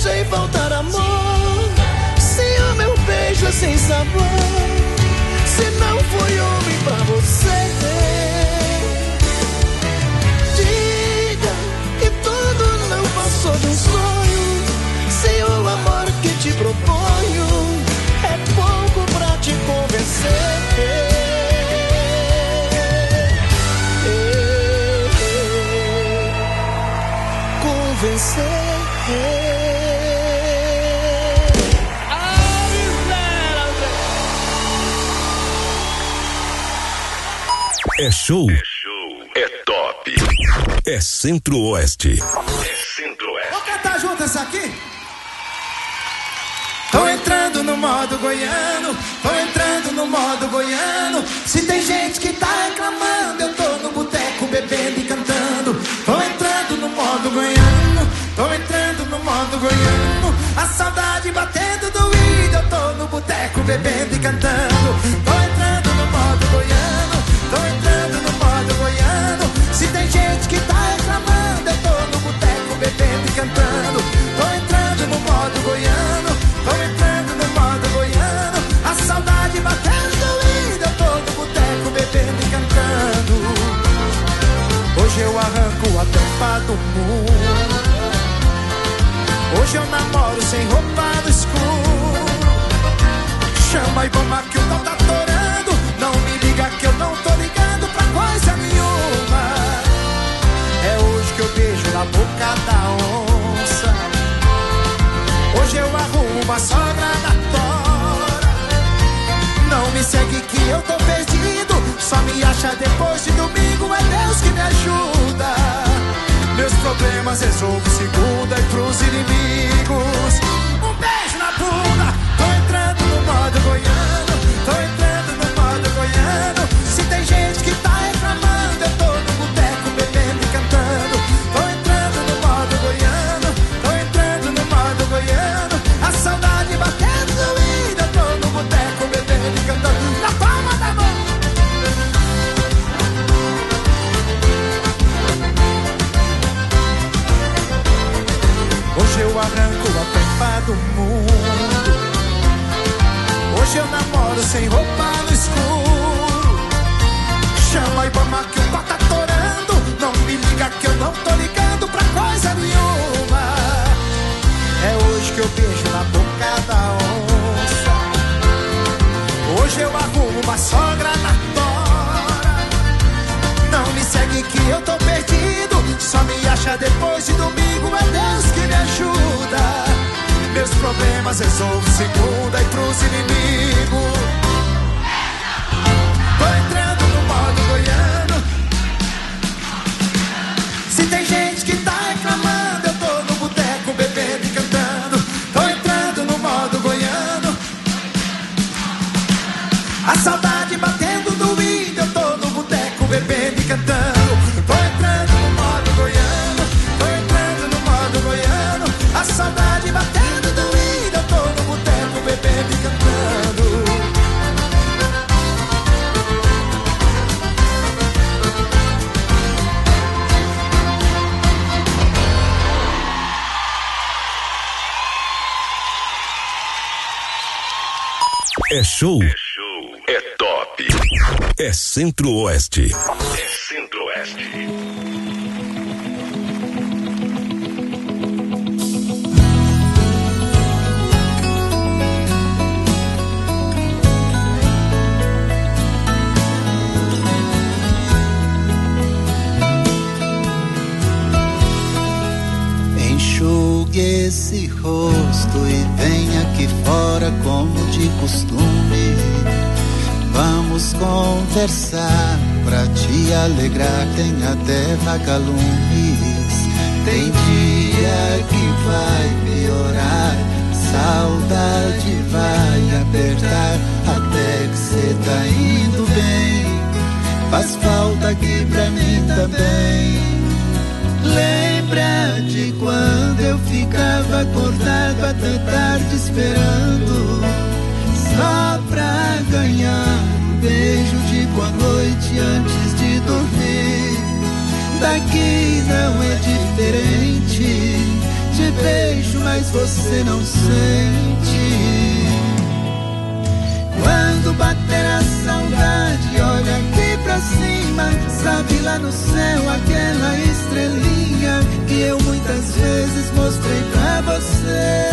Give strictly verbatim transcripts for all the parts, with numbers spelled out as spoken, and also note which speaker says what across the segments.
Speaker 1: sem faltar amor, se o meu beijo é sem sabor, se não fui homem pra você. Diga que tudo não passou de um sonho, se o amor que te proponho é pouco pra te convencer. Convencer.
Speaker 2: É show, é show, é top, é Centro-Oeste. É Centro-Oeste.
Speaker 1: Vamos cantar junto essa aqui? Tô entrando no modo goiano, tô entrando no modo goiano. Se tem gente que tá reclamando, eu tô no boteco bebendo e cantando. Tô entrando no modo goiano, tô entrando no modo goiano. A saudade batendo doída, eu tô no boteco bebendo e cantando. Tô entrando no modo goiano, tô entrando no modo goiano. Se tem gente que tá reclamando, eu tô no boteco bebendo e cantando. Tô entrando no modo goiano, tô entrando no modo goiano. A saudade batendo doída, eu tô no boteco bebendo e cantando. Hoje eu arranco a tampa do mundo, hoje eu namoro sem roupa no escuro. Chama e vamos que o pau tá torando. Não me liga que eu não tô ligando pra coisa nenhuma. É hoje que eu beijo na boca da onça, hoje eu arrumo uma sogra da tora. Não me segue que eu tô perdido, só me acha depois de domingo. É Deus que me ajuda, meus problemas resolvo segunda e pros inimigos. Um beijo na bunda. Tô entrando no modo goiano, tô entrando no modo goiano. Se tem gente que tá reclamando, eu tô no boteco bebendo e cantando. Tô entrando no modo goiano, tô entrando no modo goiano. A saudade batendo doída, eu tô no boteco bebendo e cantando. Na palma da mão. Hoje eu arranco a tampa do mundo, hoje eu namoro sem roupa no escuro. Chama e vamos que o pau tá torando. Não me liga que eu não tô ligando pra coisa nenhuma. É hoje que eu beijo na boca da onça, hoje eu arrumo uma sogra na tora. Não me segue que eu tô perdido, só me acha depois de domingo. É Deus que me ajuda, meus problemas resolvo segunda e pros inimigos. Tô entrando no modo goiano. Se tem gente que tá reclamando, eu tô no boteco bebendo e cantando. Tô entrando no modo goiano. A saudade batendo doída, eu tô no boteco bebendo e cantando. Tô entrando no modo goiano, tô entrando no modo goiano. A saudade batendo doída, eu tô no boteco bebendo e cantando.
Speaker 2: É show, é show, é top, é Centro-Oeste. É Centro-Oeste.
Speaker 3: Enxugue esse rosto e venha aqui fora como de costume. Vamos conversar pra te alegrar, tem até vagalumes. Tem dia que vai piorar, saudade vai apertar, até que cê tá indo bem. Faz falta aqui pra mim também. Lembra de quando eu ficava acordado até tarde esperando, só pra ganhar um beijo de boa noite antes de dormir. Daqui não é diferente, de te beijo, mas você não sente. Quando bater a saudade, olha aqui pra cima. Sabe lá no céu aquela estrelinha que eu muitas vezes mostrei pra você.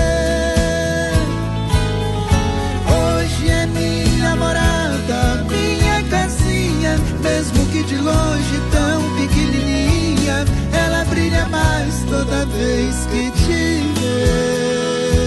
Speaker 3: Hoje é minha morada, minha casinha. Mesmo que de longe tão pequenininha, ela brilha mais toda vez que te vê.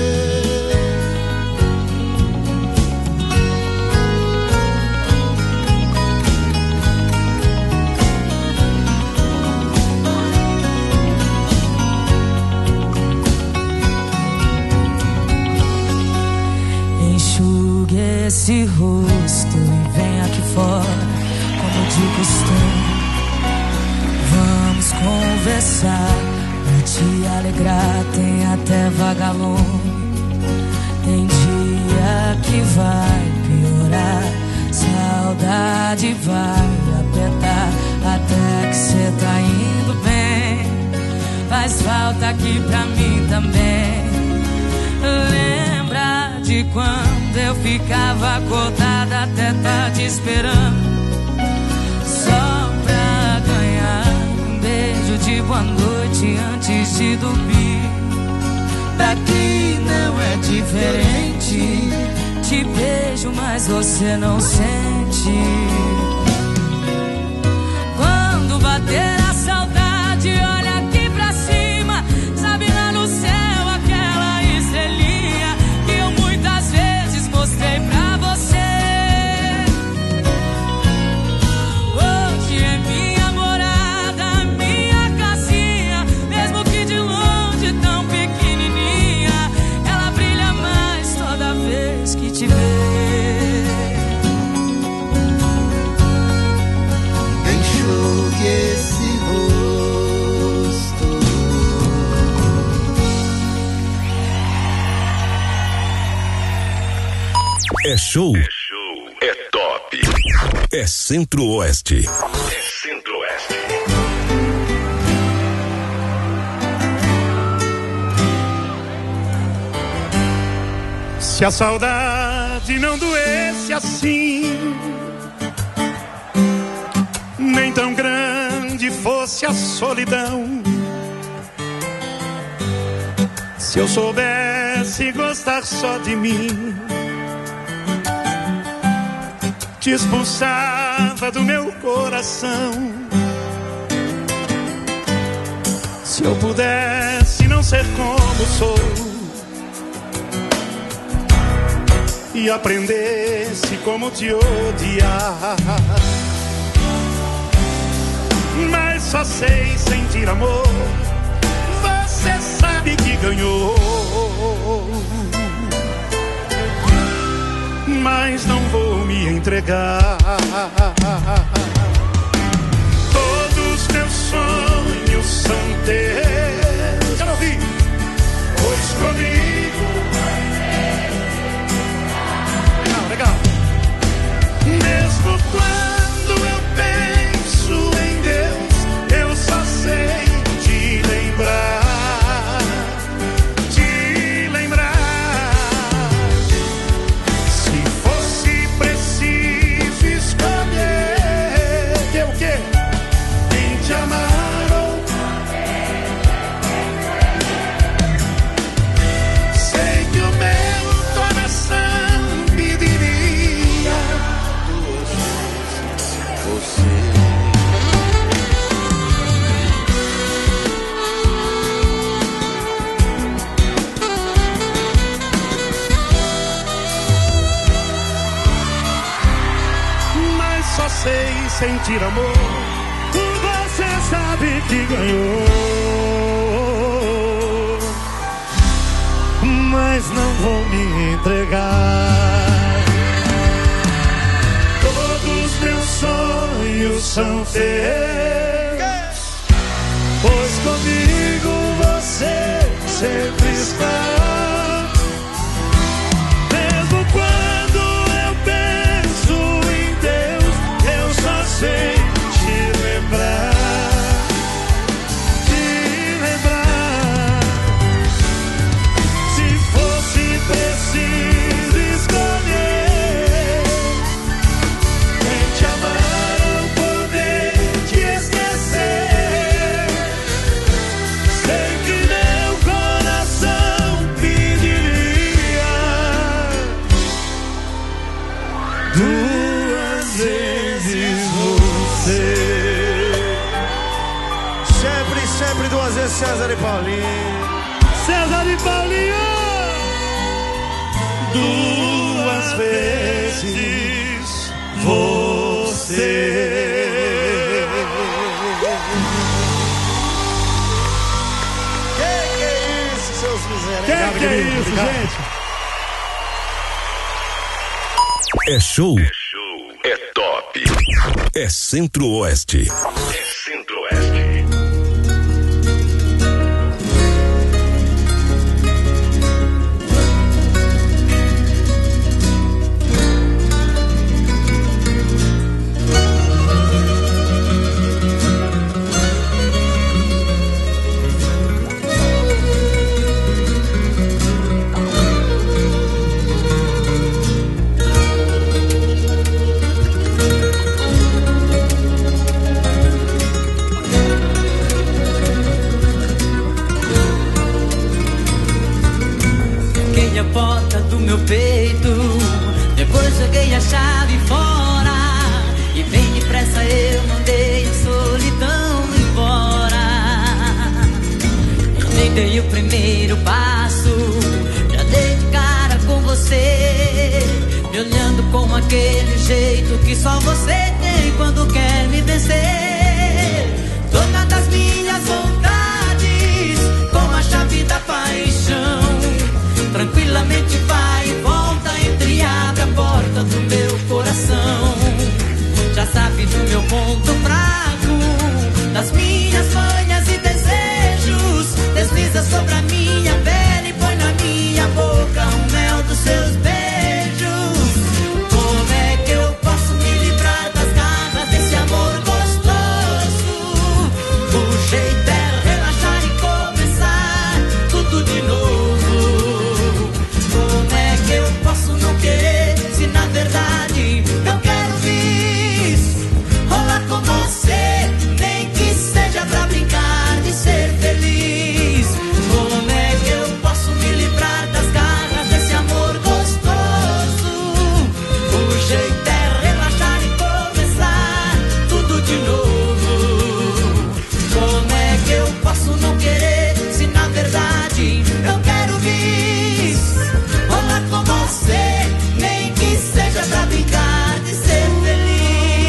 Speaker 4: Esse rosto e vem aqui fora, como de costume. Vamos conversar, pra te alegrar, tem até vagalume. Tem dia que vai piorar, saudade vai apertar, até que cê tá indo bem. Faz falta aqui pra mim também. Lembra de quando eu ficava acordada até tarde esperando, só pra ganhar um beijo de boa noite antes de dormir. Daqui não é diferente, te beijo mas você não sente. Quando bater a saudade, olha aqui pra cima. Sabe lá no céu aquela estrelinha que eu muitas vezes mostrei pra você. Hoje é minha morada, minha casinha. Mesmo que de longe tão pequenininha, ela brilha mais toda vez que te vê.
Speaker 3: Enxugue esse rosto.
Speaker 2: É show, é show, é top. É Centro-Oeste. É Centro-Oeste.
Speaker 5: Se a saudade não doesse assim, nem tão grande fosse a solidão, se eu soubesse gostar só de mim, te expulsava do meu coração. Se eu pudesse não ser como sou e aprendesse como te odiar, mas só sei sentir amor, você sabe que ganhou, mas não vou me entregar. Todos meus sonhos são teus. Quero ouvir. Pois comigo. Legal, legal. Mesmo quando eu penso em Deus, eu só sei te lembrar, te lembrar. Se fosse preciso escolher, que é o quê? Em te amar ou sei que o meu coração pediria você. Mas só sei sentir amor, você sabe que ganhou, mas não vou me entregar. Todos meus sonhos são teus, pois comigo você sempre está. Mesmo quando eu penso em Deus, eu só sei te lembrar, te lembrar.
Speaker 6: César e Paulinho.
Speaker 5: César e Paulinho. Duas vezes você.
Speaker 6: Que que é isso, seus miseráveis?
Speaker 5: Que que é isso, gente?
Speaker 2: É show. É show. É top. É Centro-Oeste. É Centro-Oeste.
Speaker 4: A porta do meu peito, depois joguei a chave fora e bem depressa eu mandei a solidão embora. Eu nem dei o primeiro passo, já dei de cara com você, me olhando com aquele jeito que só você tem quando quer me vencer. Dona das minhas vontades, com a chave da paixão, tranquilamente vai e volta, entreabre a porta do meu coração. Já sabe do meu ponto fraco, das minhas manhas e desejos. Desliza sobre a minha pele e põe na minha boca o mel dos seus beijos. Como é que eu posso me livrar das garras desse amor gostoso? O jeito é relaxar e começar tudo de novo. Eu posso não querer, se na verdade eu quero vir rolar com você, nem que seja pra brincar de ser feliz. Como é que eu posso me livrar das garras desse amor gostoso? O jeito é relaxar e começar tudo de novo. Como é que eu posso não querer, se na verdade eu quero vir rolar com você, nem que seja pra brincar de ser feliz.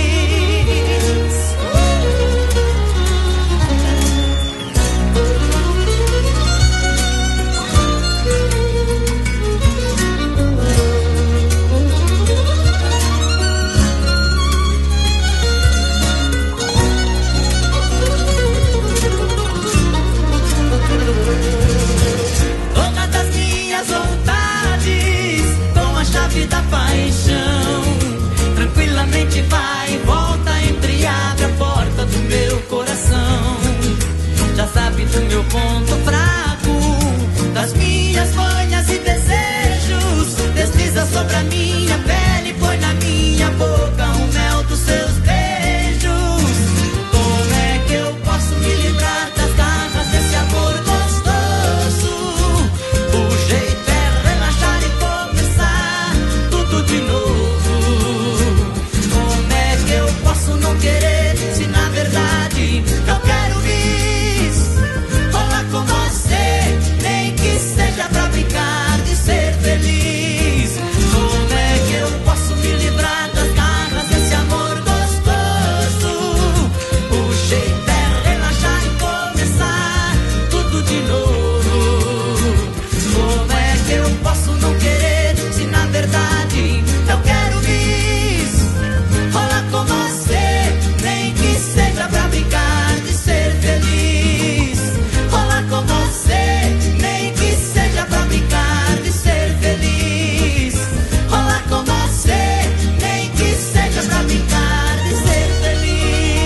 Speaker 4: Dona das minhas vontades, com a chave da paixão, tranquilamente vai e volta, entreabre a porta do meu coração. Já sabe do meu ponto fraco, das minhas manhas e desejos. Desliza sobre a minha pele, põe na minha boca o mel dos seus beijos. Como é que eu posso me livrar das garras desse amor gostoso? O jeito é relaxar e começar tudo de novo. Como é que eu posso não querer, se na verdade eu quero vir rolar com você, nem que seja pra brincar de ser feliz. Como é que eu posso me livrar das garras desse amor gostoso? O jeito é relaxar e começar tudo de novo. Como é que eu posso não querer, se na verdade eu quero vir rolar com você, nem que seja pra brincar de ser feliz. Rolar com você, nem que seja pra brincar de ser feliz. Rolar com você, nem que seja pra brincar de ser feliz.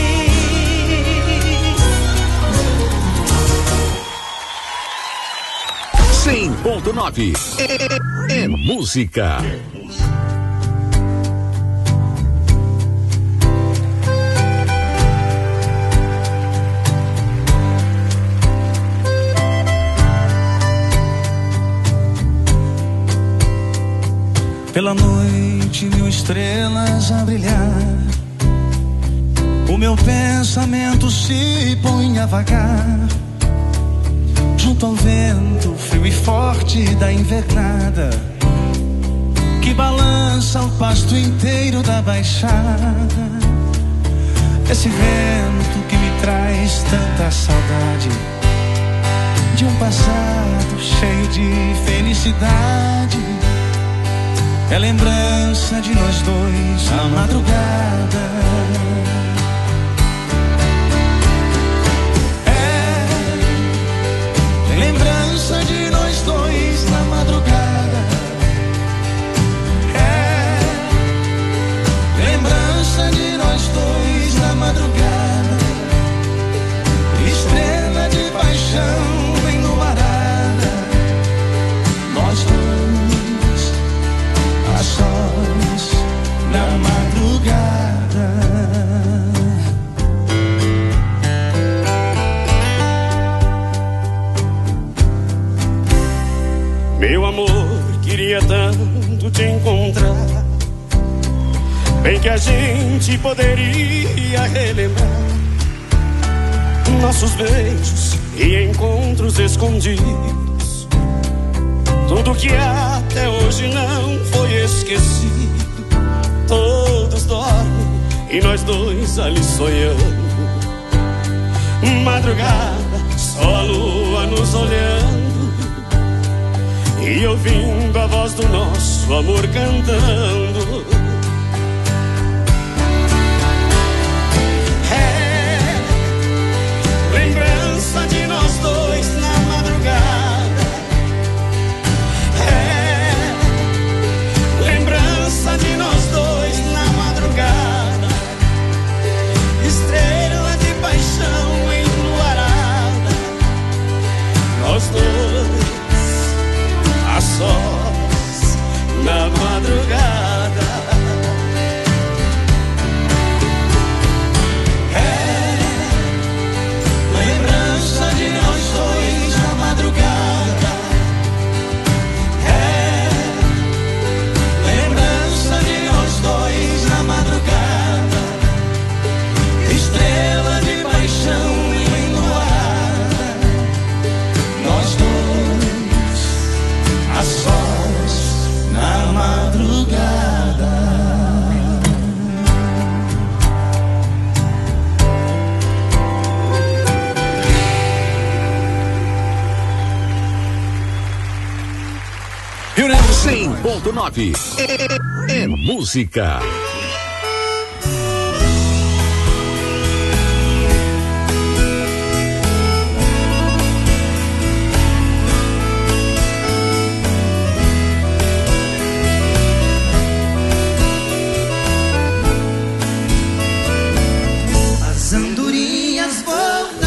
Speaker 2: cem ponto nove é, é música.
Speaker 3: Pela noite, mil estrelas a brilhar. O meu pensamento se põe a vagar.
Speaker 7: junto ao vento frio e forte da invernada que balança o pasto inteiro da baixada. Esse vento que me traz tanta saudade de um passado cheio de felicidade. É lembrança de nós dois na madrugada. É lembrança de nós dois na madrugada. É lembrança de nós dois na madrugada. Estrela de paixão enluarada. Nós dois a sós na madrugada.
Speaker 5: Meu amor, queria tanto te encontrar, bem que a gente poderia relembrar nossos beijos e encontros escondidos, tudo que até hoje não foi esquecido. Todos dormem e nós dois ali sonhando. Madrugada, só a lua nos olhando e ouvindo a voz do nosso amor cantando. É lembrança de nós dois na madrugada. É lembrança de nós dois na madrugada. Estrela de paixão enluarada. Nós dois a sós na madrugada. É lembrança de nós dois na madrugada. É lembrança de nós dois na madrugada. Estrela de paixão enluarada. Nós dois a sós na madrugada.
Speaker 2: cem ponto nove é, é música.
Speaker 3: As andorinhas voltaram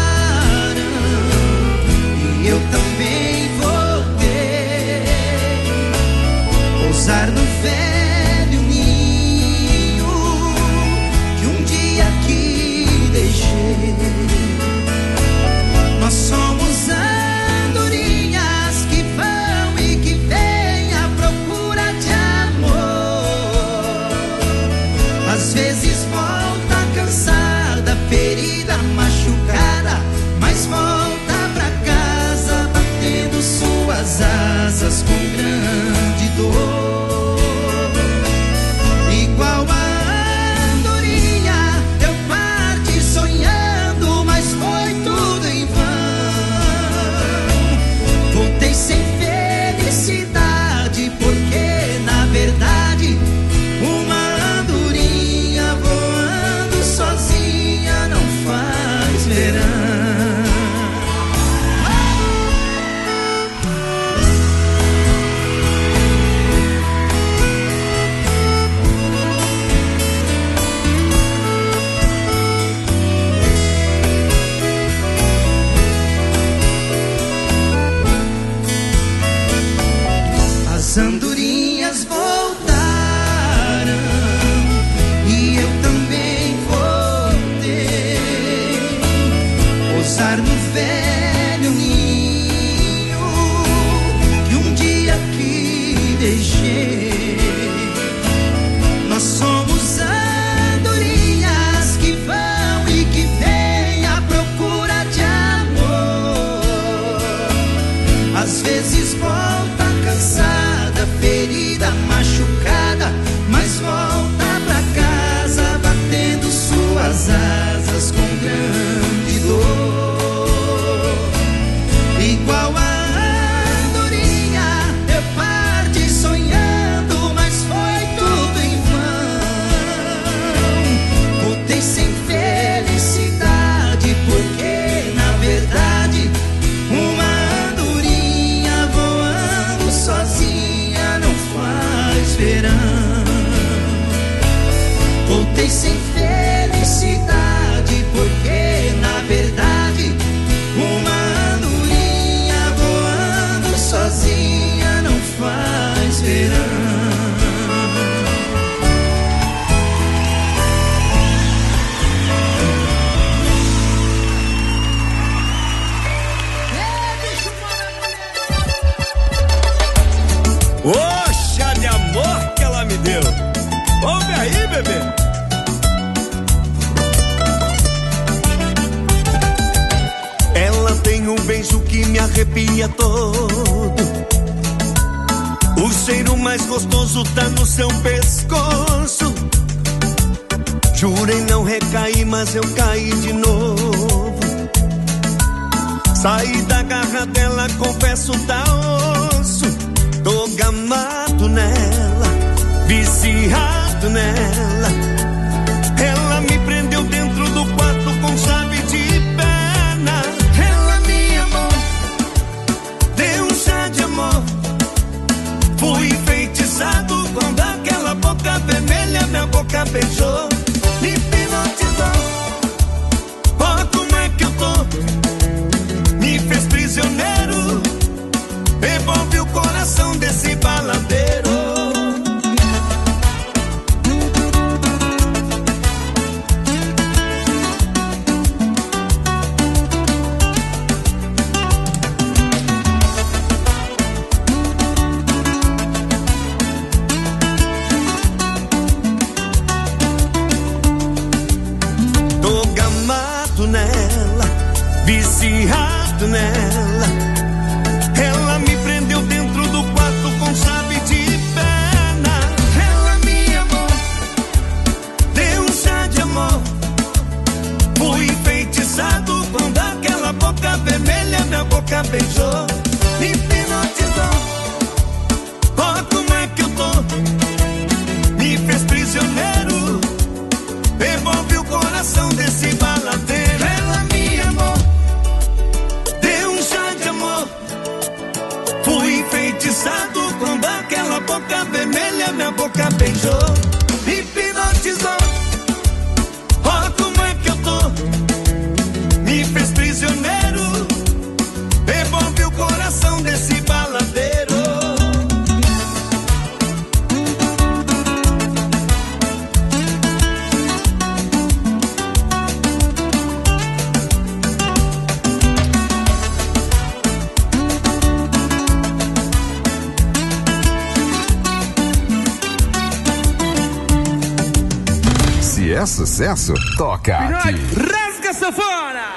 Speaker 3: e eu também voltei. Pousar no velho ninho que um dia aqui deixei. Nós somos andorinhas que vão e que vêm à procura de amor. Às vezes volta cansada, ferida, machucada, mas volta pra casa batendo suas asas com grande dor. Igual a andorinha, eu parti sonhando, mas foi tudo em vão. Voltei sem felicidade, porque na verdade uma andorinha voando sozinha não faz verão. As andorinhas voltaram e eu também voltei. Pousar no velho ninho que um dia aqui deixei. Nós somos andorinhas que vão e que vêm à procura de amor. casinha não faz verão.
Speaker 8: Oxa de amor que ela me deu. Ouve aí, bebê.
Speaker 7: Ela tem um beijo que me arrepia todo. O cheiro mais gostoso tá no seu pescoço. Jurei não recair, mas eu caí de novo. Saí da garra dela, confesso, tá osso. Tô gamado nela, viciado nela. Ela me prendeu dentro do quarto com chave de pena. Ela me amou, deu um chá de amor. Fui enfeitiçado quando aquela boca vermelha minha boca beijou. Me hipnotizou, ó como é que eu tô. Me fez prisioneiro, envolve o coração desse baladeiro. Tô gamado nela, viciado nela. Ela me prendeu dentro do quarto com chave de pena. Ela me amou, deu um chá de amor. Fui enfeitiçado quando aquela boca vermelha minha boca beijou. Me hipnotizou, ó como é que eu tô. Me fez prisioneiro, envolve o coração desse baladeiro. Ela me amou, deu um chá de amor. Fui enfeitiçado quando aquela boca vermelha minha boca beijou. Me hipnotizou, ó como é que eu tô. Me fez prisioneiro, envolve o coração desse baladeiro.
Speaker 2: Se é sucesso, toca aqui.
Speaker 8: Rasga sanfona!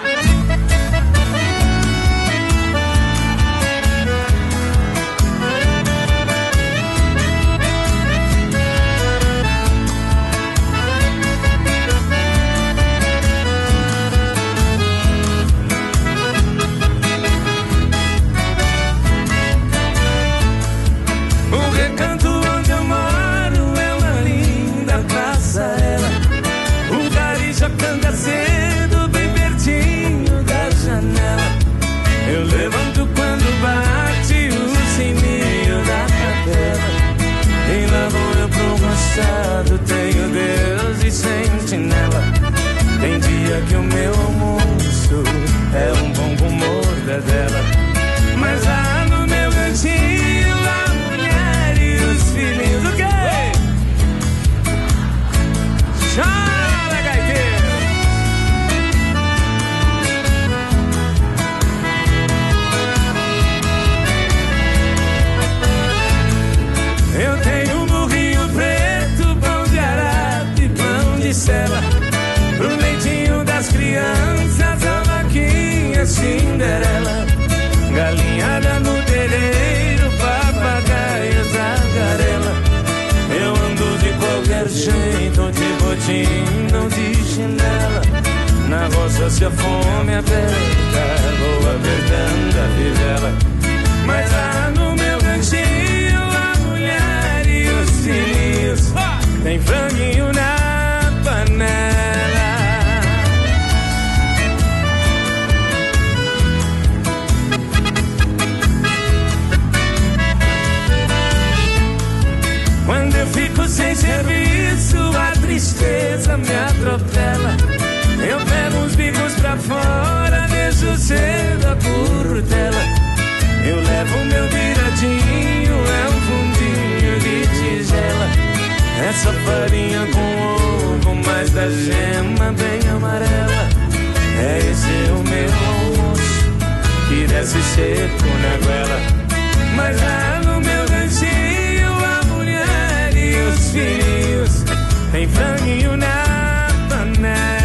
Speaker 4: O recanto onde eu moro é uma linda passarela. O gari já canta cedo, bem pertinho da janela. Eu levanto quando bate o sininho da capela. E lá vou eu pro machado, tenho Deus e sentinela. Tem dia que o meu almoço é um bom com mortadela. Mas lá no meu cantinho a mulher e os filhinhos do quê? Chora, gaiteiro! Eu tenho um burrinho preto, pão de arado e pão de sela. Pro leitinho das crianças, a vaquinha Cinderela. Galinhada no terreiro, papagaio, tagarela. Eu ando de qualquer jeito, de botinho, de chinela. Na roça se a fome aperta, vou apertando a fivela. Mas lá no meu cantinho, a mulher e os filhos tem franguinho na panela. Quando eu fico sem serviço, a tristeza me atropela. Eu pego uns bicos pra fora, deixo cedo a curtela.
Speaker 9: Eu levo meu viradinho, é um fundinho de tigela. Essa farinha com ovo, mais da gema bem amarela. É esse o meu almoço, que desce seco na goela. Mas lá no meu ganchinho, a mulher e os filhos tem franguinho na panela.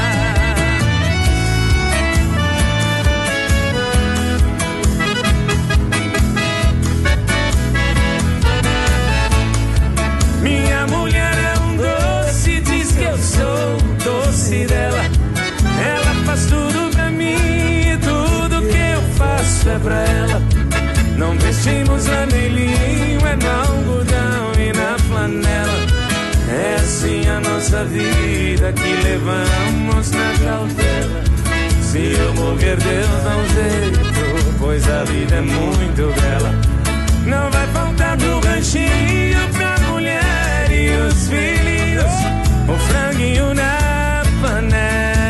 Speaker 9: Minha mulher é um doce, diz que eu sou o doce dela. Ela faz tudo pra mim e tudo que eu faço é pra ela. Não vestimos anelhinho, é no algodão e na flanela. É assim a nossa vida que levamos na cautela. Se eu morrer, Deus dá um jeito, pois a vida é muito bela. Não vai faltar do ganchinho pra mulher e os filhos, o franguinho na panela.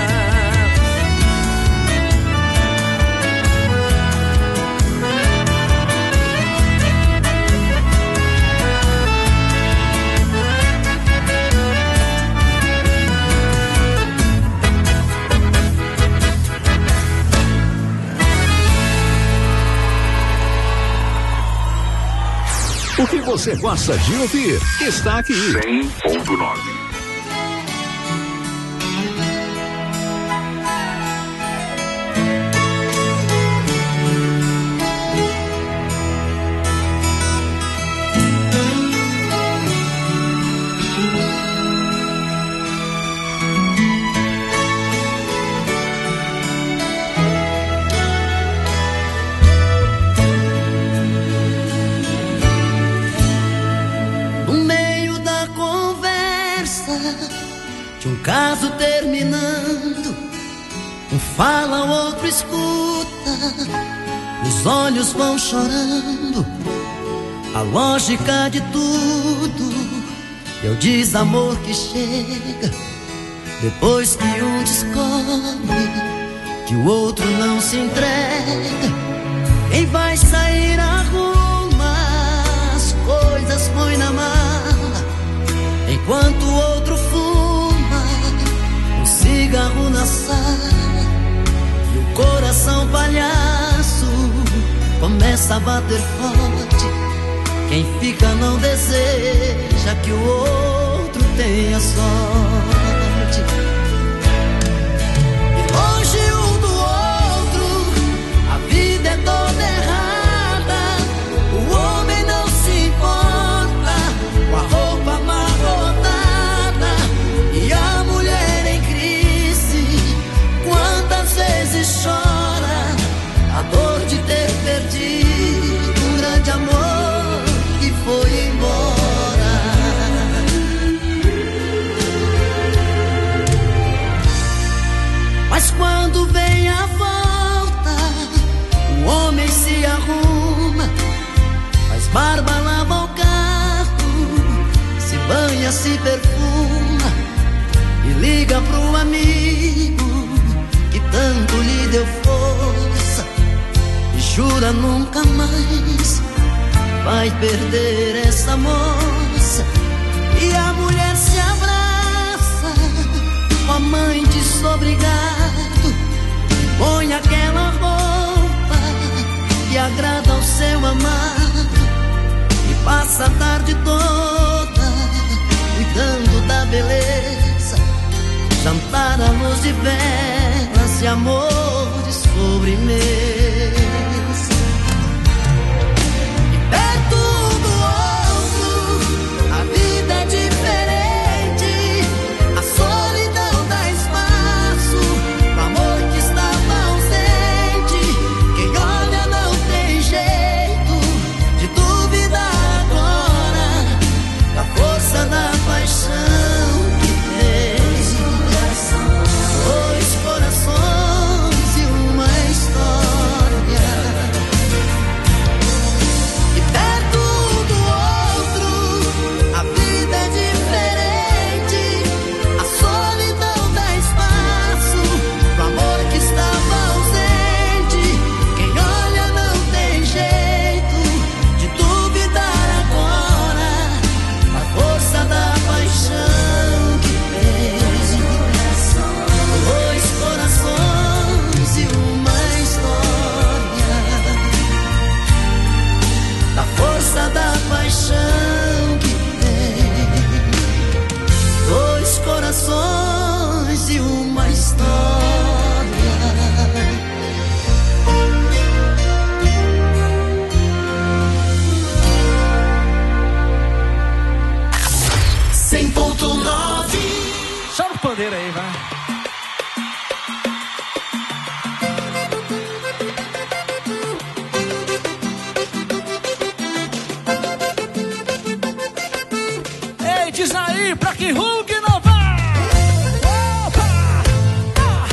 Speaker 2: O que você gosta de ouvir está aqui. cem ponto nove.
Speaker 3: Caso terminando, um fala, o outro escuta, os olhos vão chorando, a lógica de tudo, é o desamor que chega, depois que um descobre que o outro não se entrega. Quem vai sair arruma as coisas, põe na mala, enquanto o outro fuma cigarro na sala, e o coração palhaço começa a bater forte. Quem fica não deseja que o outro tenha sorte. E longe um do outro, a vida é toda errada. O homem não se importa com a roupa amarrotada e a mulher em quantas vezes chora a dor de ter perdido um grande amor que foi embora. Mas quando vem a volta, o homem se arruma, faz barba, lava o carro, se banha, se perfuma e liga pro amigo que tanto lhe deu força e jura nunca mais vai perder essa moça. E a mulher se abraça com a mãe desobrigado e põe aquela roupa que agrada ao seu amado e passa a tarde toda cuidando da beleza, jantar à luz de velas e amor de sobremesa. E perto um do outro, a vida é diferente. A solidão dá espaço pro amor que estava ausente. Quem olha não tem jeito de duvidar agora da força da paixão. Dois corações e uma história.
Speaker 1: aí, pra que rumo que não vai? Opa! Ah!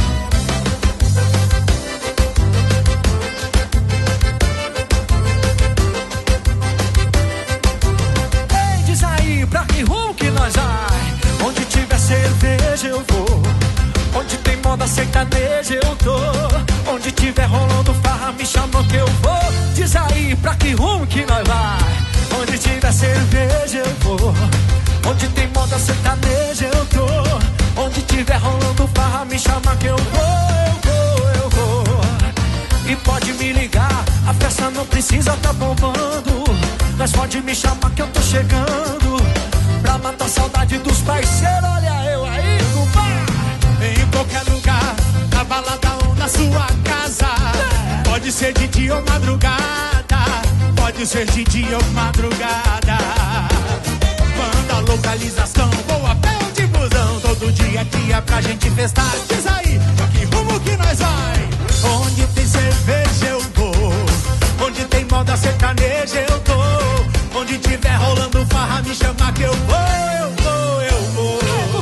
Speaker 1: Ei, diz aí, pra que rumo que nós vai? Onde tiver cerveja eu vou. Onde tem moda sertaneja eu tô. Onde tiver rolando farra me chama que eu vou. Diz aí, pra que rumo que nós vai? Onde tiver cerveja eu vou. Onde tem moda sertaneja eu tô. Onde tiver rolando farra me chama que eu vou. Eu vou, eu vou. E pode me ligar, a festa não precisa tá bombando. Mas pode me chamar que eu tô chegando. Pra matar a saudade dos parceiros, olha eu aí no bar.
Speaker 10: Em qualquer lugar, na balada ou na sua casa. Pode ser de dia ou madrugada. Pode ser de dia ou madrugada. Manda localização, vou a pé ou de busão. Todo dia é dia pra gente festar. Diz aí, pra que rumo que nós vai? Onde tem cerveja eu vou. Onde tem moda sertaneja eu tô. Onde tiver rolando farra me chama que eu vou. Eu vou, eu vou.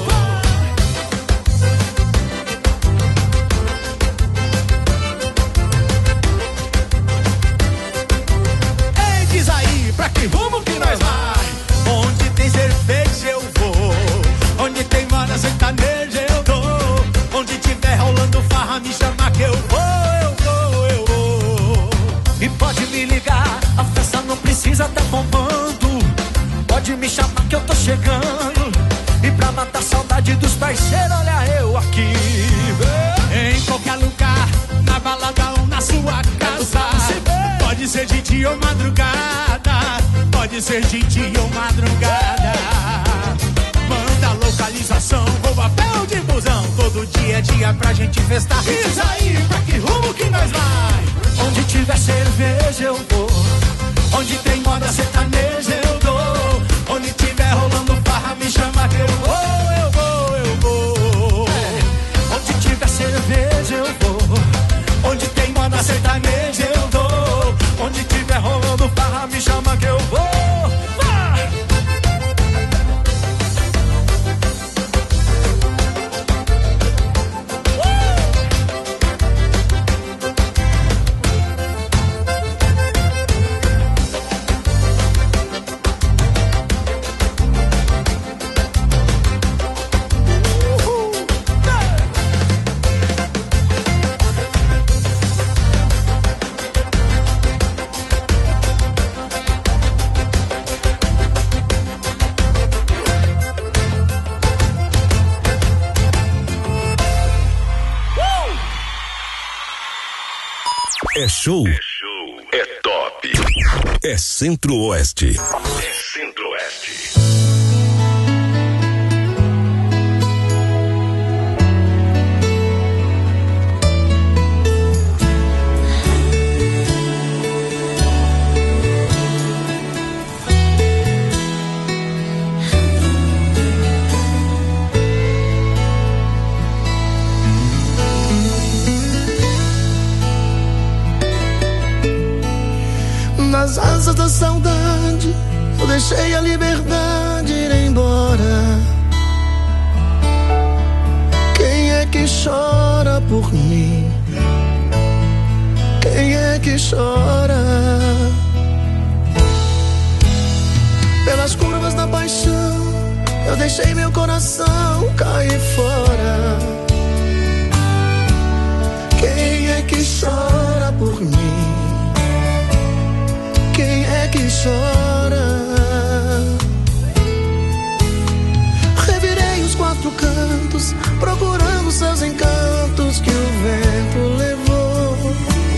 Speaker 10: Ei, diz aí, pra que rumo que nós vai? Onde tem cerveja eu vou. Onde tem moda sertaneja eu tô. Onde tiver rolando farra me chama que eu vou, eu vou, eu vou.
Speaker 1: E pode me ligar, a festa não precisa tá bombando. Pode me chamar que eu tô chegando. E pra matar a saudade dos parceiros, olha eu aqui.
Speaker 10: Em qualquer lugar, na balada ou na sua casa. Pode ser de dia ou madrugada. Pode ser de dia ou madrugada. Manda localização, vou a pé ou de busão. Todo dia é dia pra gente festar. Diz aí, pra que rumo que nós vai?
Speaker 1: Onde tiver cerveja eu vou. Onde tem moda sertaneja eu dou.
Speaker 10: Onde tiver rolando farra me chama que eu vou, eu vou, eu vou.
Speaker 1: É. Onde tiver cerveja eu vou.
Speaker 10: Onde tem moda sertaneja eu dou.
Speaker 1: Onde tiver rolando farra me chama que eu vou. Vai!
Speaker 2: É show, é show, é top. É Centro-Oeste. É Centro-Oeste.
Speaker 3: Nas asas da saudade, eu deixei a liberdade ir embora. Quem é que chora por mim? Quem é que chora? Pelas curvas da paixão, eu deixei meu coração cair fora. Quem é que chora por mim? Quem é que chora? Revirei os quatro cantos, procurando seus encantos que o vento levou.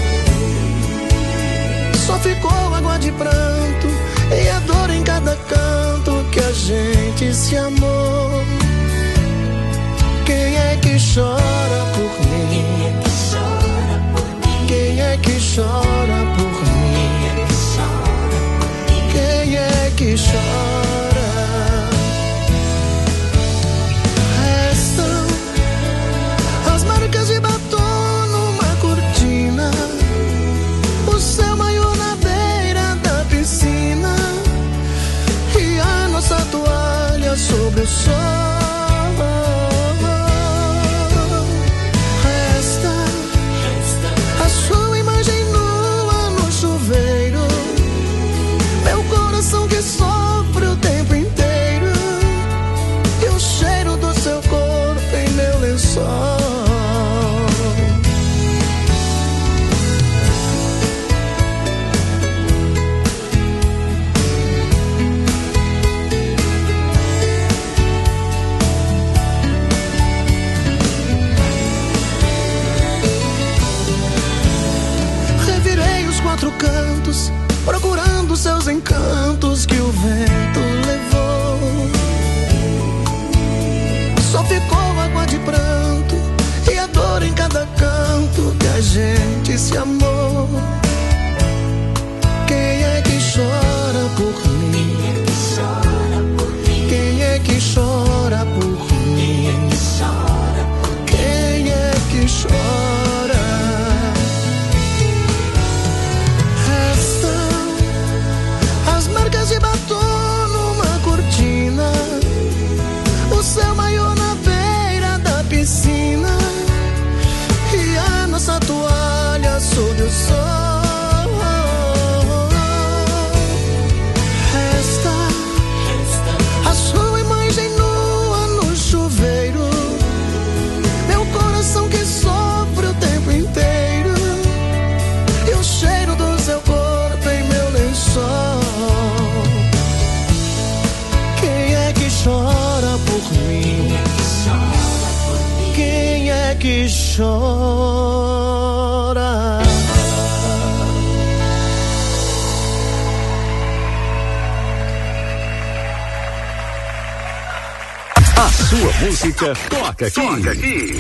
Speaker 3: Só ficou água de pranto e a dor em cada canto que a gente se amou. Quem é que chora por mim? Quem é que chora por mim? Quem é que chora? Restam as marcas de batom numa cortina, o céu maior na beira da piscina e a nossa toalha sobre sobre o sol. Resta a sua imagem nua no chuveiro, meu coração que sofre o tempo inteiro, e o cheiro do seu corpo em meu lençol. Quatro cantos, procurando seus encantos que o vento levou. Só ficou água de pranto e a dor em cada canto que a gente se amou. Quem é que chora por mim? Quem é que chora por mim? Quem é que chora? De batom numa cortina, o céu maior na beira da piscina, e a nossa toalha sob o sol. Resta a sua imagem nua no chuveiro, meu coração que sofre o tempo inteiro, e o cheiro do seu corpo em meu lençol. Chora por mim. Quem é que chora?
Speaker 2: A sua música toca aqui. Toca aqui.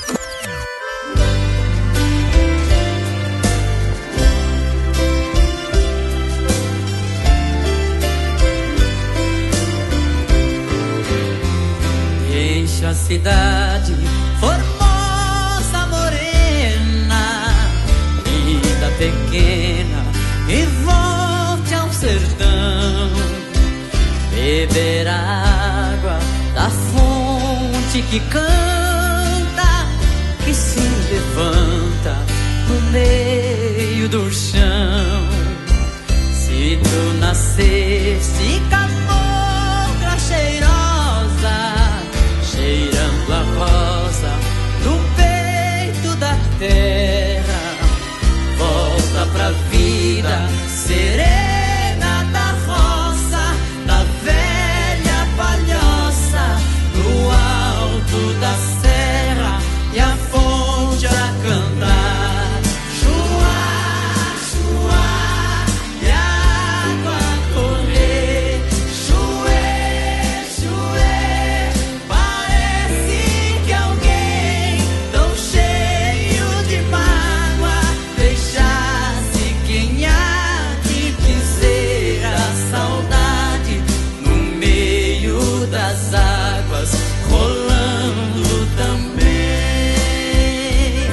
Speaker 4: A cidade, formosa morena, vida pequena, e volte ao sertão, beber água da fonte que canta, que se levanta no meio do chão. Se tu nasceste cabocla cheirosa, cheirando a rosa no peito da terra, volta pra vida serena da roça, da velha palhoça, no alto da serra, e a fonte a cantar. Chuá, chuá, e a água correr. Chuê, chuê, rolando também.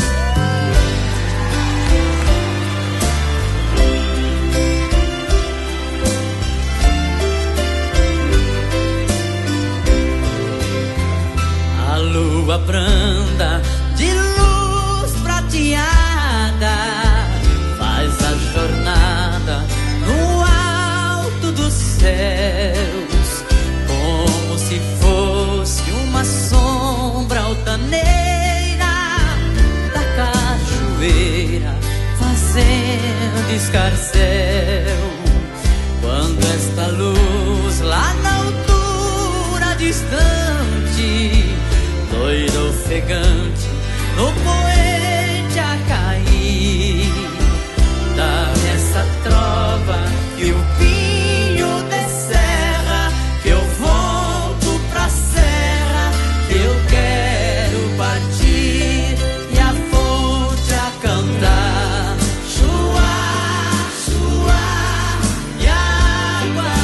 Speaker 4: A lua branda de luz prateada faz a jornada no alto dos céus, como se fosse uma sombra altaneira da cachoeira, fazendo escarcéu. Quando esta luz lá na altura distante, doida ofegante, no poente a cair, dá-me essa trova e o pinho de serra, que eu volto pra serra, que eu quero partir, e a fonte a cantar. Chuá, chuá, e a água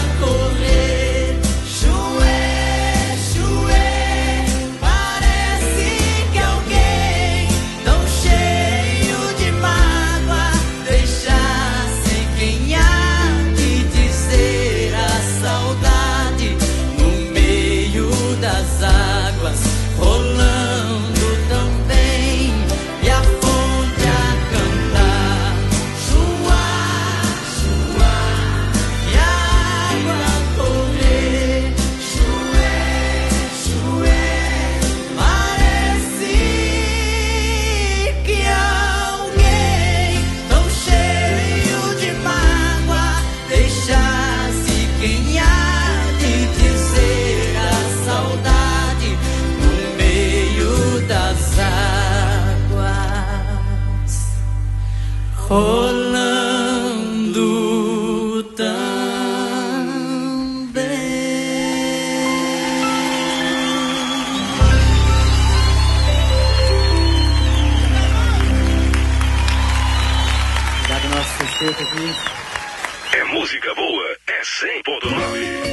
Speaker 4: correr. Chuê, chuê, parece que rolando também.
Speaker 11: Obrigado, nosso respeito aqui.
Speaker 2: É música boa, é cem ponto nove.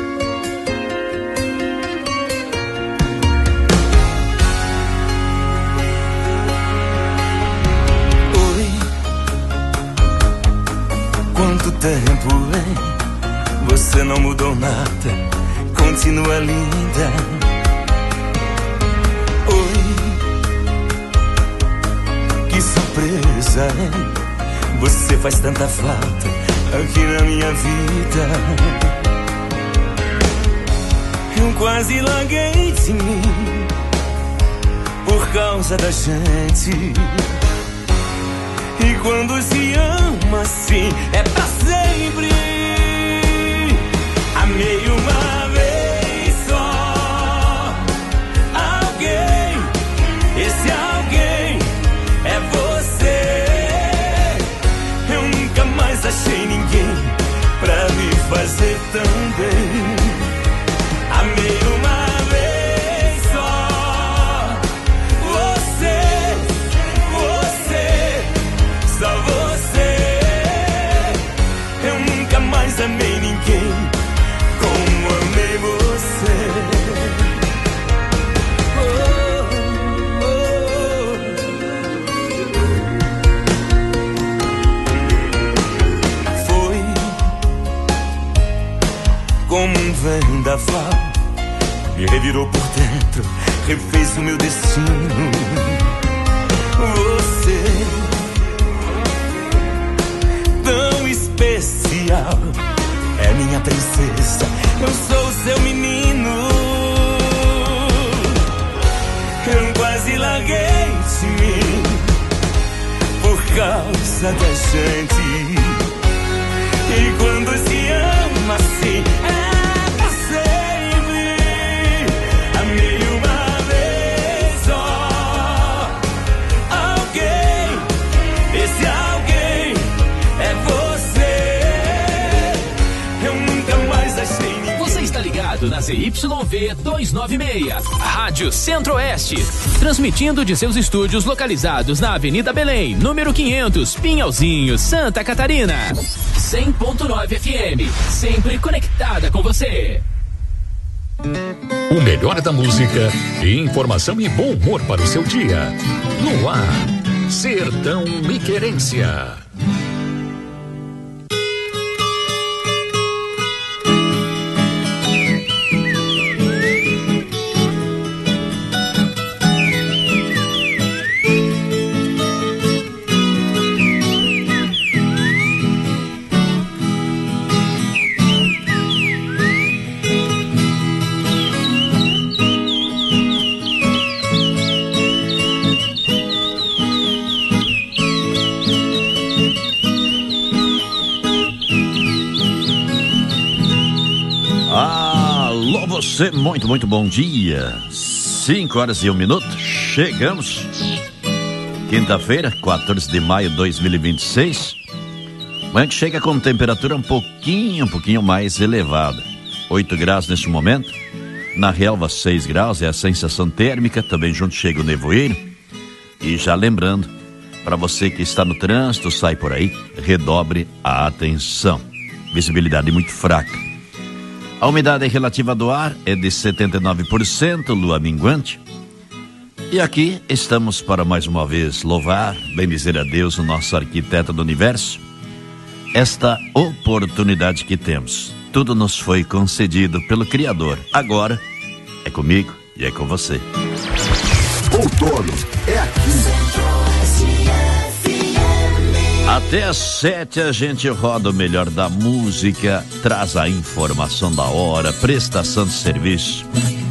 Speaker 7: Quanto tempo, hein? Você não mudou nada, continua linda. Oi, que surpresa, hein? Você faz tanta falta aqui na minha vida. Eu quase larguei de mim por causa da gente. E quando se ama assim, é pra sempre. Amei uma vez só alguém, esse alguém é você. Eu nunca mais achei ninguém pra me fazer tão bem. Amei uma vez só você, você, só você. Eu nunca mais amei ninguém como amei você. Oh, oh, oh. Foi como um vendaval, me revirou por dentro, refez o meu destino. Você, tão especial, é minha princesa, eu sou seu menino. Eu quase larguei de mim por causa da gente. E quando se ama assim, é pra sempre. Amei uma vez só alguém, esse alguém é você. Eu nunca mais achei ninguém.
Speaker 12: Você está ligado na Z Y V duzentos e noventa e seis, Rádio Centro-Oeste, transmitindo de seus estúdios localizados na Avenida Belém, número quinhentos, Pinhalzinho, Santa Catarina. cem ponto nove F M, sempre conectada com você.
Speaker 13: O melhor da música, informação e bom humor para o seu dia. No ar, Sertão e Querência.
Speaker 14: Você, muito, muito bom dia. cinco horas e um minuto. Chegamos. Quinta-feira, quatorze de maio de dois mil e vinte e seis. Manhã que chega com temperatura um pouquinho, um pouquinho mais elevada. oito graus neste momento. Na relva, seis graus é a sensação térmica. Também junto chega o nevoeiro. E já lembrando, para você que está no trânsito, sai por aí, redobre a atenção. Visibilidade muito fraca. A umidade relativa do ar é de setenta e nove por cento, lua minguante. E aqui estamos para mais uma vez louvar, bendizer a Deus, o nosso arquiteto do universo. Esta oportunidade que temos, tudo nos foi concedido pelo Criador. Agora é comigo e é com você.
Speaker 15: Outono é aqui.
Speaker 14: Até às sete a gente roda o melhor da música, traz a informação da hora, prestação de serviço.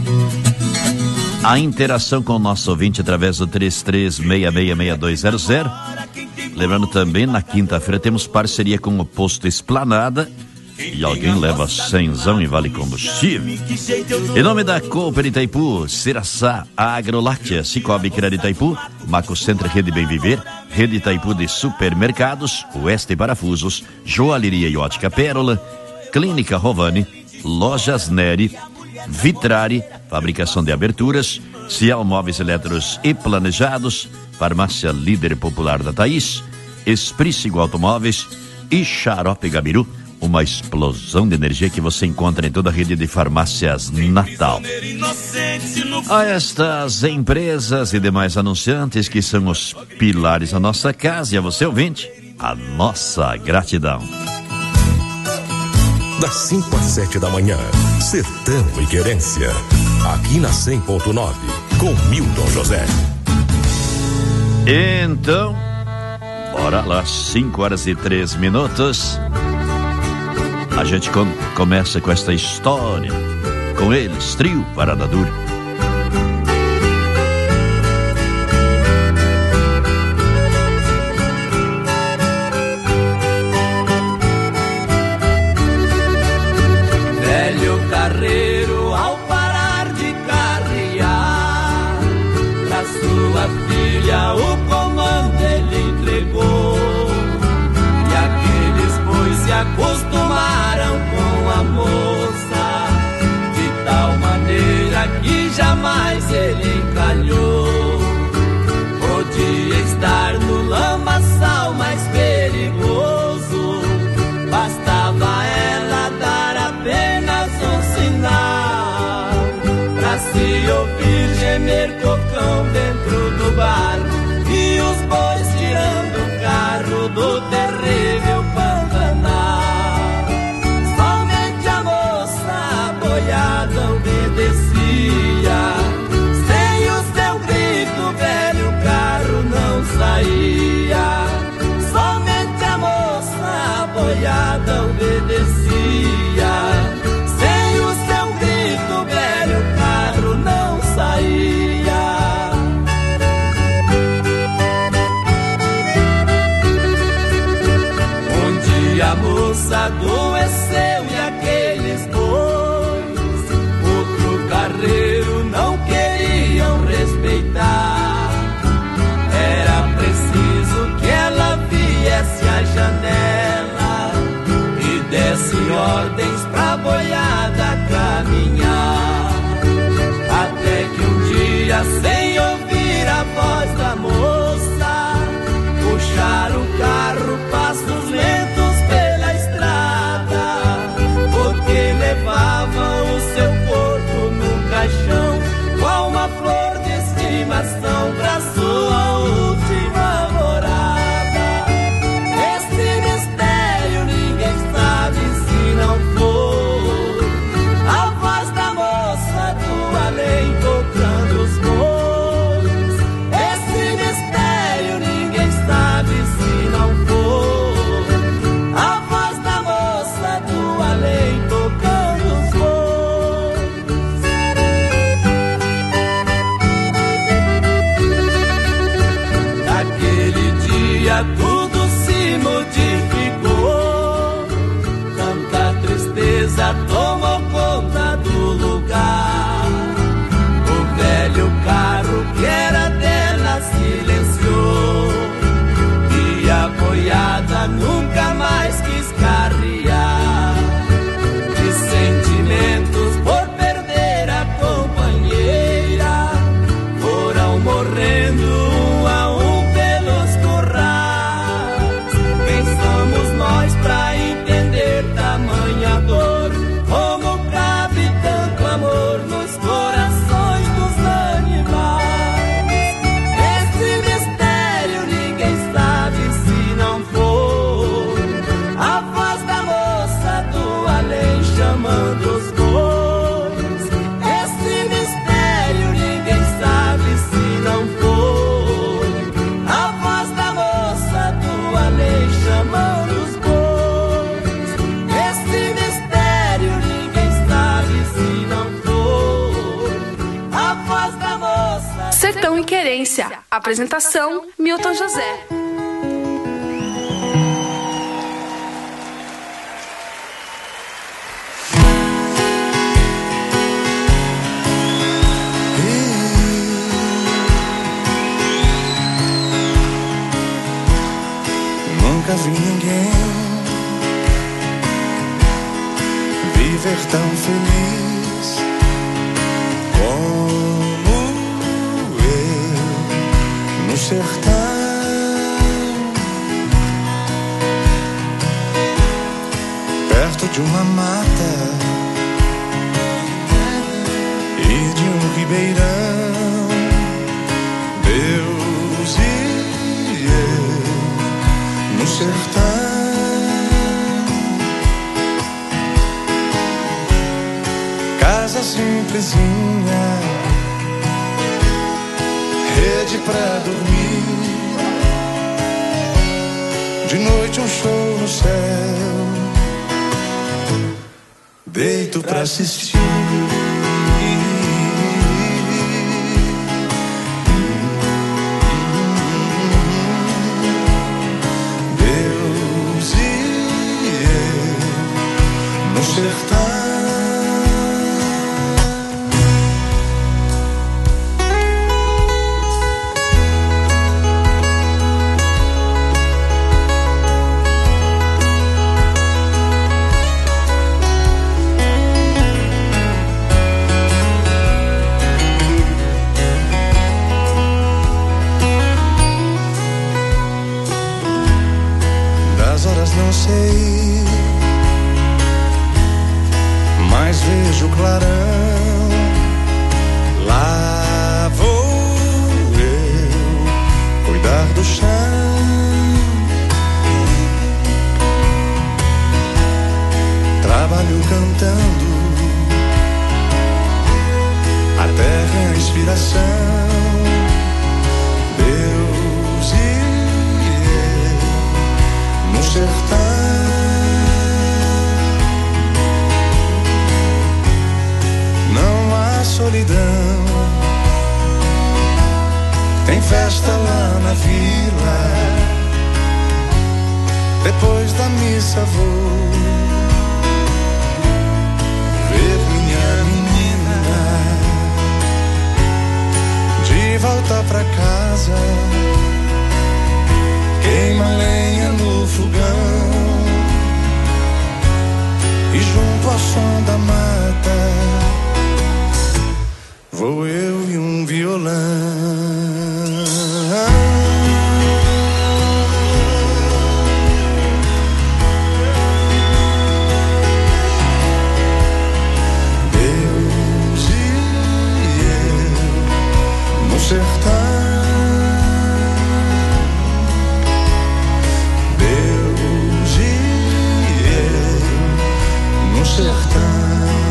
Speaker 14: A interação com o nosso ouvinte através do três três seis seis seis dois zero zero. Lembrando também, na quinta-feira temos parceria com o Posto Esplanada, e alguém leva cenzão e vale combustível. Em nome da Cooper Itaipu, Ciraçá, Agroláctea, Cicobi Crédito Itaipu, Maco Center Rede Bem Viver, Rede Itaipu de Supermercados, Oeste Parafusos, Joalheria e Ótica Pérola, Clínica Rovani, Lojas Neri, Vitrari, fabricação de aberturas, Cial Móveis Eletros e Planejados, Farmácia Líder Popular da Thaís, Espricigo Automóveis e Xarope Gabiru, uma explosão de energia que você encontra em toda a rede de farmácias Natal. A estas empresas e demais anunciantes que são os pilares da nossa casa e a você ouvinte, a nossa gratidão.
Speaker 2: Das cinco às sete da manhã, Sertão e Querência, aqui na cem ponto nove, com Milton José.
Speaker 14: Então, bora lá, cinco horas e três minutos. A gente com, começa com esta história, com eles, Trio Parada Dura.
Speaker 11: Velho carreiro, ao parar de carrear, pra sua filha o comando ele entregou. E aqueles bois se acostumaram com a moça, de tal maneira que jamais ele encalhou. Podia estar no lamaçal mais perigoso, bastava ela dar apenas um sinal, pra se ouvir gemer cocão dentro do barco e os bois tirando o carro do terrível Pantanal. Somente a moça boiada obedecia, sem o seu grito velho carro não saía. Somente a moça boiada obedecia, sem o seu grito velho carro não saía. A moça adoeceu e aqueles bois, outro carreiro não queriam respeitar. Era preciso que ela viesse à janela e desse ordens pra boiada caminhar. Até que um dia, sem ouvir a voz da moça, puxaram o carro passos lentos pela estrada, porque levava o seu corpo num caixão com uma flor de estimação pra sua última morada. Esse mistério ninguém sabe se não for a voz da moça do além tocando os bois. Esse mistério ninguém sabe se não for a voz da moça do além tocando os bois. Naquele dia tudo se modificou, tanta tristeza tomou conta do lugar. O velho carro que era dela silenciou e a boiada nunca mais quis carrear. De sentimentos por perder a companheira, foram morrendo um a um pelos currais. Quem somos nós pra entender tamanha dor? Como cabe tanto amor nos corações dos animais? Esse mistério ninguém sabe se não for a voz da moça do além chamando os bois. Esse mistério ninguém sabe se não for a voz da moça do além chamando os bois. Esse mistério ninguém sabe se não for a voz da moça.
Speaker 16: Sertão e Querência. Apresentação: Milton José.
Speaker 17: nunca vi ninguém viver tão feliz como eu no sertão. Perto de uma mata e de um ribeirão, Deus e eu no sertão. Casa simplesinha, rede pra dormir, de noite um show no céu, deito pra assistir. Deus e eu no sertão. Não sei, mas vejo clarão. Lá vou eu cuidar do chão. Trabalho cantando, a terra é a inspiração. Deus e eu no sertão. Não há solidão, tem festa lá na vila. Depois da missa vou ver minha menina. De volta pra casa, queima lenha no fogão, e junto ao som da mata vou eu e um violão. Deus e eu no sertão. Sertão.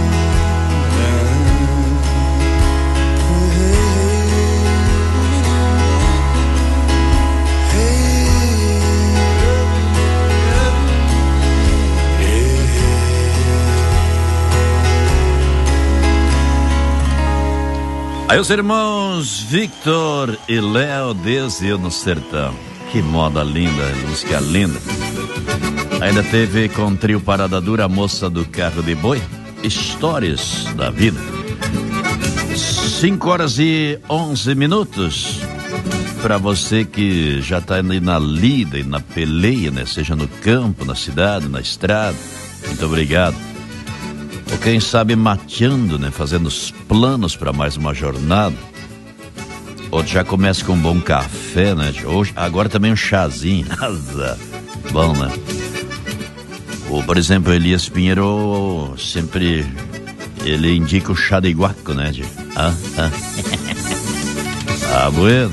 Speaker 14: Aí os irmãos Victor e Léo, Deus e eu no sertão. Que moda linda, música linda. Ainda teve com o trio Parada Dura, a moça do carro de boi, histórias da vida. cinco horas e onze minutos. Para você que já está ali na lida e na peleia, né? Seja no campo, na cidade, na estrada. Muito obrigado. Ou quem sabe mateando, né? Fazendo os planos para mais uma jornada. Ou já começa com um bom café, né? Hoje, agora também um chazinho. Bom, né? Ou, por exemplo, Elias Pinheiro sempre ele indica o chá de guaco, né? De, ah, ah. Ah, bueno.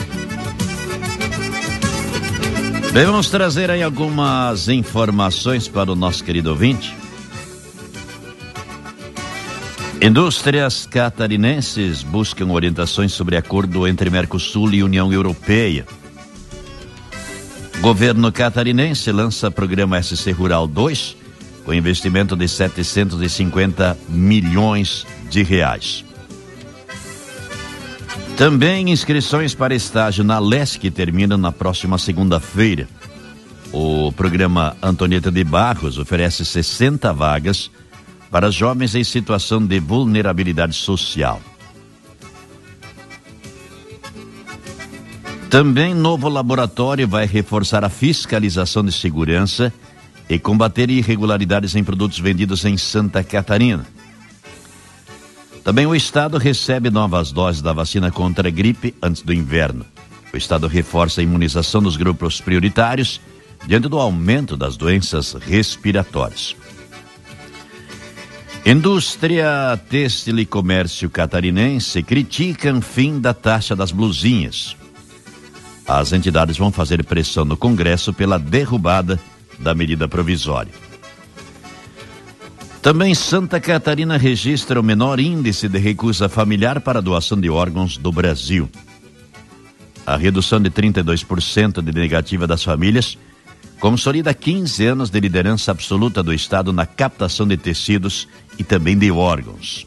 Speaker 14: Bem, vamos trazer aí algumas informações para o nosso querido ouvinte. Indústrias catarinenses buscam orientações sobre acordo entre Mercosul e União Europeia. Governo catarinense lança programa S C Rural dois com investimento de setecentos e cinquenta milhões de reais. Também inscrições para estágio na Lesc terminam na próxima segunda-feira. O programa Antonieta de Barros oferece sessenta vagas para jovens em situação de vulnerabilidade social. Também novo laboratório vai reforçar a fiscalização de segurança e combater irregularidades em produtos vendidos em Santa Catarina. Também o estado recebe novas doses da vacina contra a gripe antes do inverno. O estado reforça a imunização dos grupos prioritários diante do aumento das doenças respiratórias. Indústria têxtil e comércio catarinense criticam fim da taxa das blusinhas. As entidades vão fazer pressão no Congresso pela derrubada da medida provisória. Também Santa Catarina registra o menor índice de recusa familiar para a doação de órgãos do Brasil. A redução de trinta e dois por cento de negativa das famílias consolida quinze anos de liderança absoluta do Estado na captação de tecidos e também de órgãos.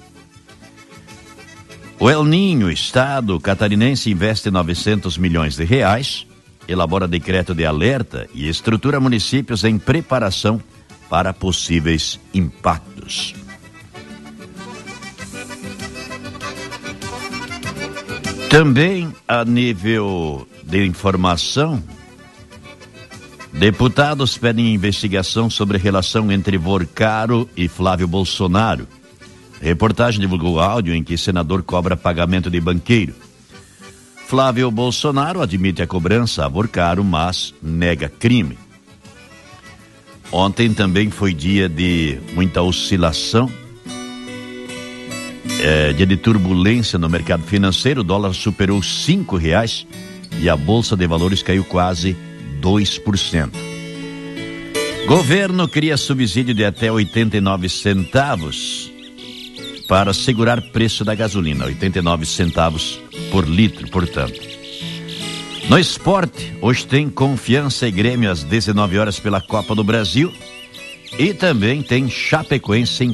Speaker 14: O El Ninho, Estado catarinense, investe novecentos milhões de reais, elabora decreto de alerta e estrutura municípios em preparação para possíveis impactos. Também a nível de informação, deputados pedem investigação sobre a relação entre Vorcaro e Flávio Bolsonaro. A reportagem divulgou áudio em que senador cobra pagamento de banqueiro. Flávio Bolsonaro admite a cobrança a Vorcaro, mas nega crime. Ontem também foi dia de muita oscilação, é, dia de turbulência no mercado financeiro. O dólar superou cinco reais e a Bolsa de Valores caiu quase dois por cento. Governo cria subsídio de até oitenta e nove centavos para segurar preço da gasolina, oitenta e nove centavos por litro, portanto. No esporte, hoje tem Confiança e Grêmio às dezenove horas pela Copa do Brasil e também tem Chapecoense em